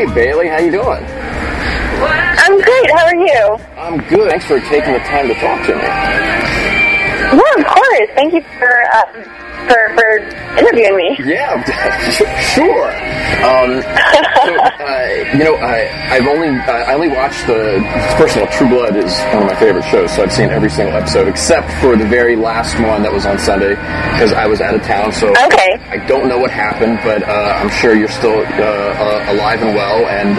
Bailey. How you doing? I'm great. How are you? I'm good. Thanks for taking the time to talk to me. Yeah, of course. Thank you for interviewing me. Yeah, sure. I only watched first of all, True Blood is one of my favorite shows, so I've seen every single episode except for the very last one that was on Sunday because I was out of town. So okay. I don't know what happened, but I'm sure you're still alive and well, and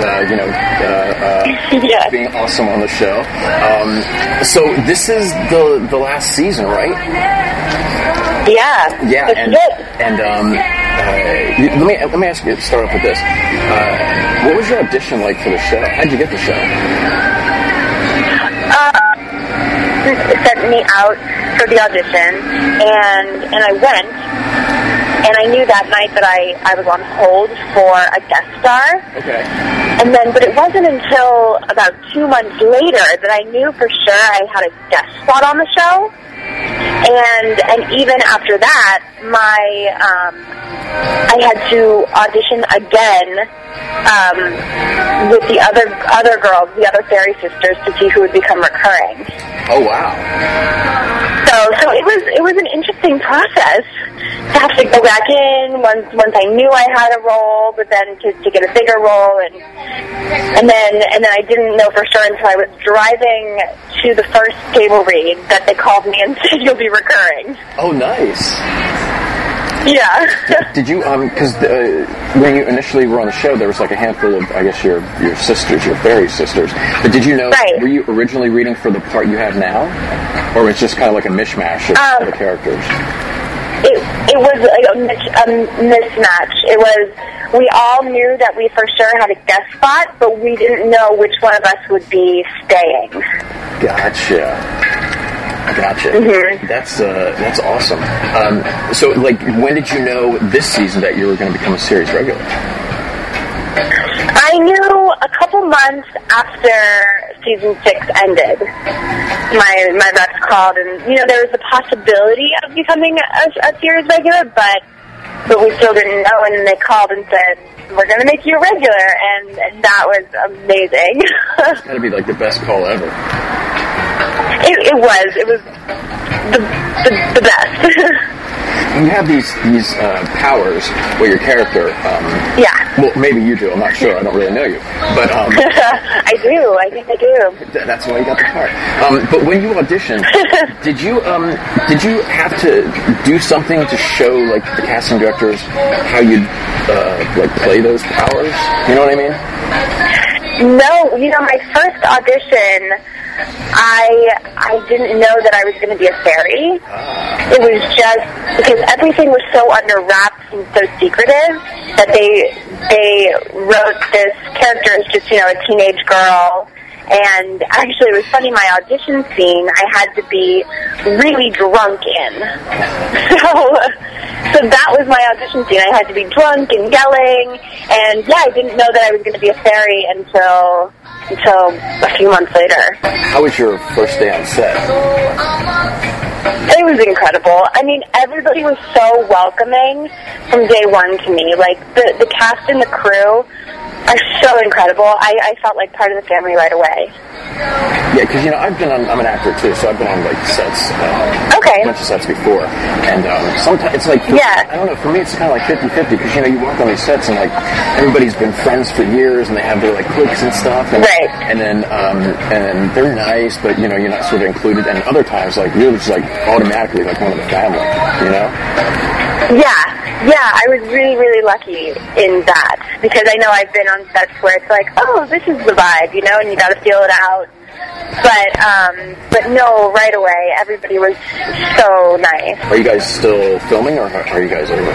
yes. being awesome on the show. So this is the last season, right? Yeah. Yeah, this is it. And let me ask you. Start off with this. What was your audition like for the show? How'd you get the show? Sent me out for the audition, and I went, and I knew that night that I was on hold for a guest star. Okay. But it wasn't until about 2 months later that I knew for sure I had a guest spot on the show. And even after that, I had to audition again with the other girls, the other fairy sisters, to see who would become recurring. Oh wow! So it was an interesting process to have to go back in once I knew I had a role, but then to get a bigger role, and then I didn't know for sure until I was driving to the first table read that they called me and said you'll be recurring. Oh, nice. Yeah. Did you because when you initially were on the show, there was like a handful of, I guess, your sisters, your fairy sisters. But did you know? Right. Were you originally reading for the part you have now, or was it just kind of like a mishmash of the characters? It was a mismatch. It was, we all knew that we for sure had a guest spot, but we didn't know which one of us would be staying. Gotcha. Mm-hmm. That's awesome. So, like, when did you know this season that you were going to become a series regular? I knew a couple months after season 6 ended. My reps called, and there was the possibility of becoming a series regular, but we still didn't know. And they called and said, "We're going to make you a regular," and that was amazing. It's got to be like the best call ever. It was the best. You have these powers where your character. Yeah. Well, maybe you do. I'm not sure. I don't really know you, but I do. I think I do. That's why you got the part. But when you auditioned, did you have to do something to show like the casting directors how you'd like play those powers? You know what I mean? No. My first audition, I didn't know that I was going to be a fairy. It was just because everything was so under wraps and so secretive that they wrote this character as just, a teenage girl. And actually, it was funny, my audition scene, I had to be really drunk in. So that was my audition scene. I had to be drunk and yelling. And yeah, I didn't know that I was going to be a fairy until a few months later. How was your first day on set? It was incredible. I mean, everybody was so welcoming from day one to me. Like, the cast and the crew are so incredible. I felt like part of the family right away. Yeah, because, I'm an actor too, so I've been on, like, sets, a bunch of sets before, and sometimes it's like, I don't know, for me it's kind of like 50-50, because, you walk on these sets and, like, everybody's been friends for years, and they have their, like, cliques and stuff, and, and then they're nice, but, you're not sort of included, and other times, like, you're just, like, automatically, like, one of the family, Yeah, I was really, really lucky in that, because I know I've been on sets where it's like, oh, this is the vibe, and you gotta feel it out. But no, right away, everybody was so nice. Are you guys still filming, or are you guys over?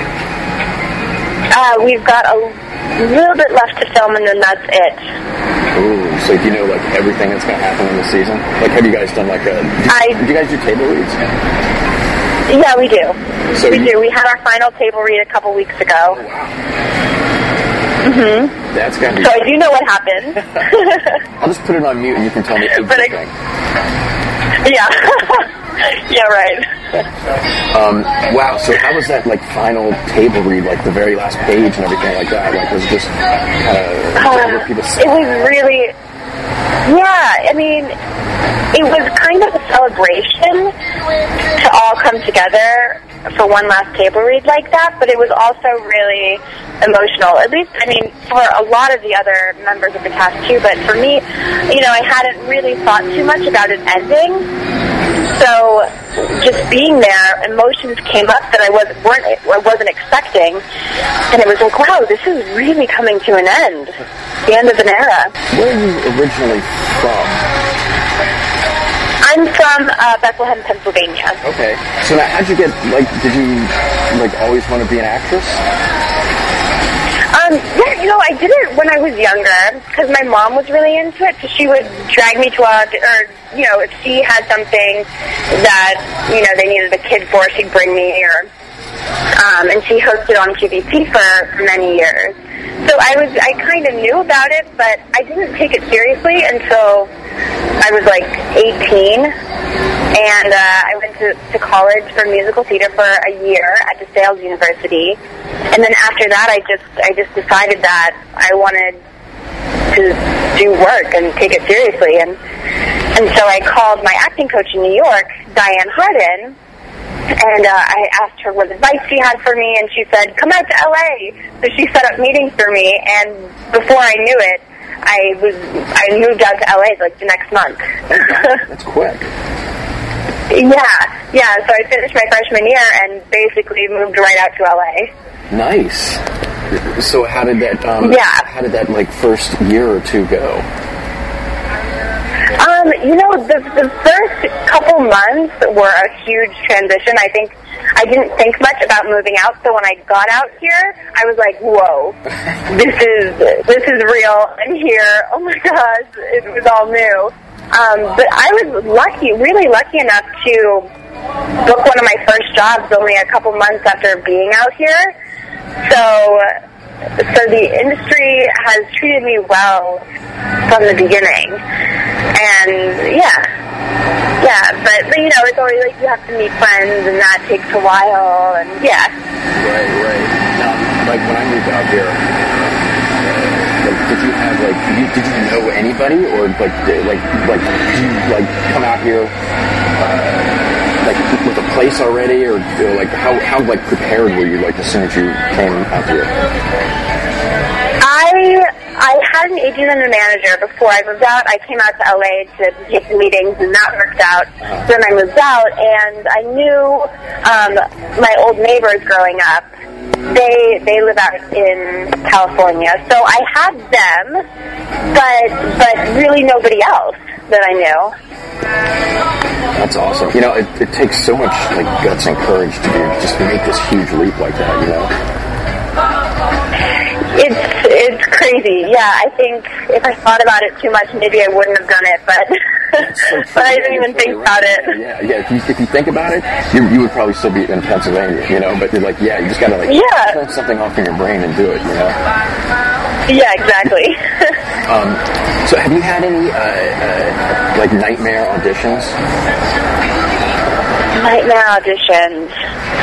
We've got a little bit left to film, and then that's it. Ooh, so do you know, like, everything that's gonna happen in the season? Like, have you guys done, like, did you guys do table reads? Yeah, we do. So we do. We had our final table read a couple weeks ago. Oh, wow. Mm-hmm. That's gotta be. So I do know what happened. I'll just put it on mute and you can tell me everything. Yeah. Yeah, right. Wow, so how was that, like, final table read, like, the very last page and everything like that? Like, was it just kind of people say? It was really, yeah, I mean, it was kind of a celebration to all come together for one last table read like that, but it was also really emotional. At least, I mean, for a lot of the other members of the cast too, but for me, you know, I hadn't really thought too much about it ending. So just being there, emotions came up that I wasn't expecting, and it was like, wow, this is really coming to an end, the end of an era. Where are you originally from? I'm from Bethlehem, Pennsylvania. Okay. So now, how'd you get, like, did you, like, always want to be an actress? Yeah, you know, I did it when I was younger because my mom was really into it. So she would drag me to you know, if she had something that, you know, they needed a kid for, she'd bring me, and she hosted on QVC for many years. So I kind of knew about it, but I didn't take it seriously until I was like 18. And I went to college for musical theater for a year at DeSales University. And then after that, I just decided that I wanted to do work and take it seriously. And so I called my acting coach in New York, Diane Hardin, and I asked her what advice she had for me, and she said, come out to LA. So she set up meetings for me, and before I knew it, I moved out to LA like the next month. That's quick. Yeah. So I finished my freshman year and basically moved right out to LA. Nice. So how did that? How did that like first year or two go? You know, the first couple months were a huge transition. I think I didn't think much about moving out, so when I got out here, I was like, whoa, this is real. I'm here. Oh my gosh, it was all new. But I was really lucky enough to book one of my first jobs only a couple months after being out here. So the industry has treated me well from the beginning. And but you know, it's always like you have to meet friends, and that takes a while, and yeah. Right. Now, like when I moved out here, did you have did you know anybody, or did you come out here with a place already, or how prepared were you as soon as you came out here? I had an agent and a manager before I moved out. I came out to LA to take meetings, and that worked out. So then I moved out, and I knew my old neighbors growing up. They live out in California, so I had them, but really nobody else that I knew. That's awesome. You know, it takes so much guts and courage to just make this huge leap like that. You know. It's crazy. Yeah, I think if I thought about it too much, maybe I wouldn't have done it, but but I didn't even think about it. Yeah. If you think about it, you would probably still be in Pennsylvania, you know. But you're you just gotta turn something off in your brain and do it, you know. Yeah, exactly. So have you had any nightmare auditions? Nightmare auditions.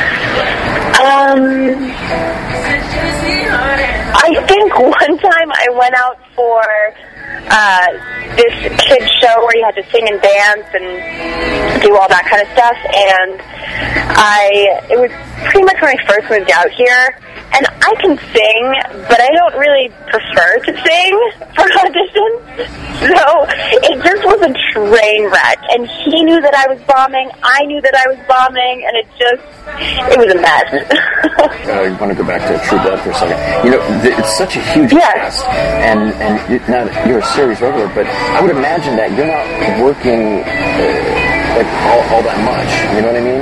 I think one time I went out for this kids show where you had to sing and dance and do all that kind of stuff, and it was pretty much when I first moved out here, and I can sing, but I don't really prefer to sing for auditions, so it just was a train wreck, and he knew that I was bombing, I knew that I was bombing, and it was a mess. I want to go back to True Blood for a second. You know, it's such a huge cast, and now you're a series regular, but I would imagine that you're not working all that much. You know what I mean?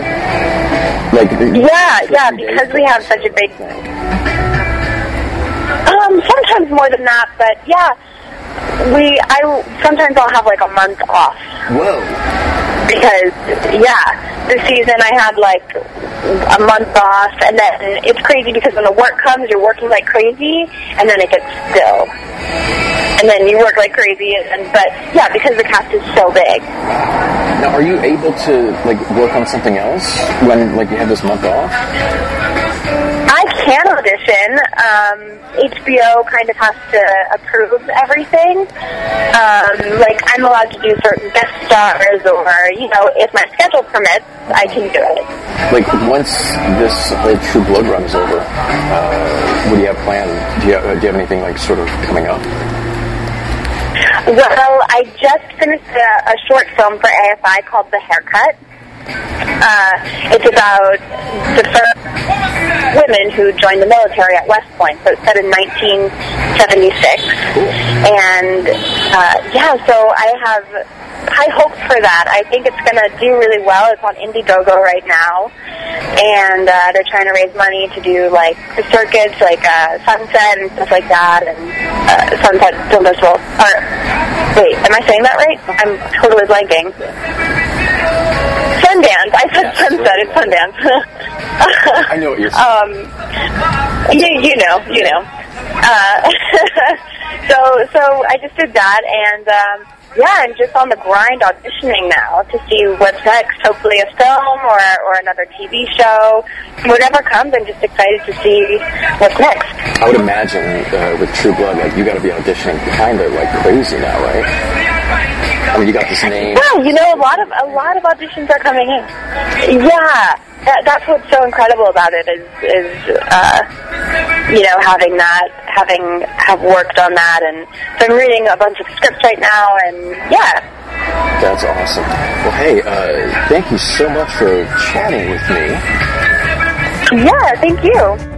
Yeah, because we have such a big. Sometimes more than that, but yeah, sometimes I'll have a month off. Whoa. Because this season I had a month off, and then it's crazy because when the work comes, you're working like crazy, and then it gets still, and then you work like crazy, but because the cast is so big. Now, are you able to like work on something else when like you have this month off? I can audition. HBO kind of has to approve everything. Like, I'm allowed to do certain guest stars, or, you know, if my schedule permits, I can do it. Like, once this whole True Blood run is over, what do you have planned? Do you have anything, like, sort of coming up? Well, I just finished a short film for AFI called The Haircut. It's about the first women who joined the military at West Point. So it's set in 1976. And, so I have high hopes for that. I think it's going to do really well. It's on Indiegogo right now. And they're trying to raise money to do, like, the circuits, like Sunset and stuff like that, and Sunset Film Festival. Wait, am I saying that right? I'm totally blanking. Sundance. I said Sunset. It's Sundance. I know what you're saying. You know. So I just did that, and I'm just on the grind auditioning now to see what's next. Hopefully a film or another TV show. Whatever comes, I'm just excited to see what's next. I would imagine with True Blood, like, you got to be auditioning kind of like crazy now, right? I mean, you got this name. Yeah, you know, a lot of auditions are coming in. Yeah, that's what's so incredible about it is you know, have worked on that, and so I'm reading a bunch of scripts right now, and yeah. That's awesome. Well, hey, thank you so much for chatting with me. Yeah, thank you.